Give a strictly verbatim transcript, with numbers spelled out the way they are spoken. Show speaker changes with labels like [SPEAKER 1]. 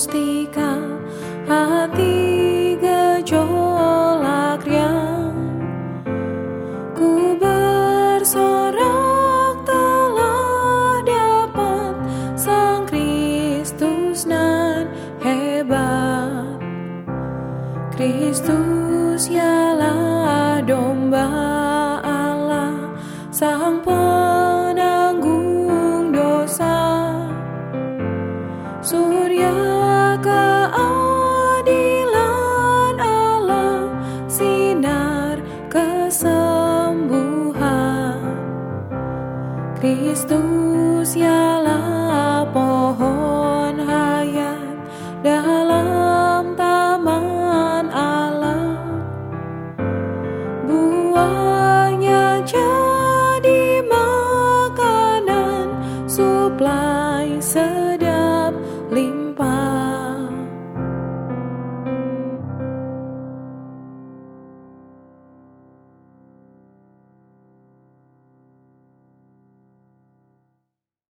[SPEAKER 1] mustika hati gejolak riang. Ku bersorak telah dapat Sang Kristus nan hebat. Kristus ialah domba Allah, Sang penanggung dosa. Surya keadilan Allah, sinar kesembuhan. Kristus ialah pohon hayat dalam taman Allah. Buahnya jadi makanan, suplai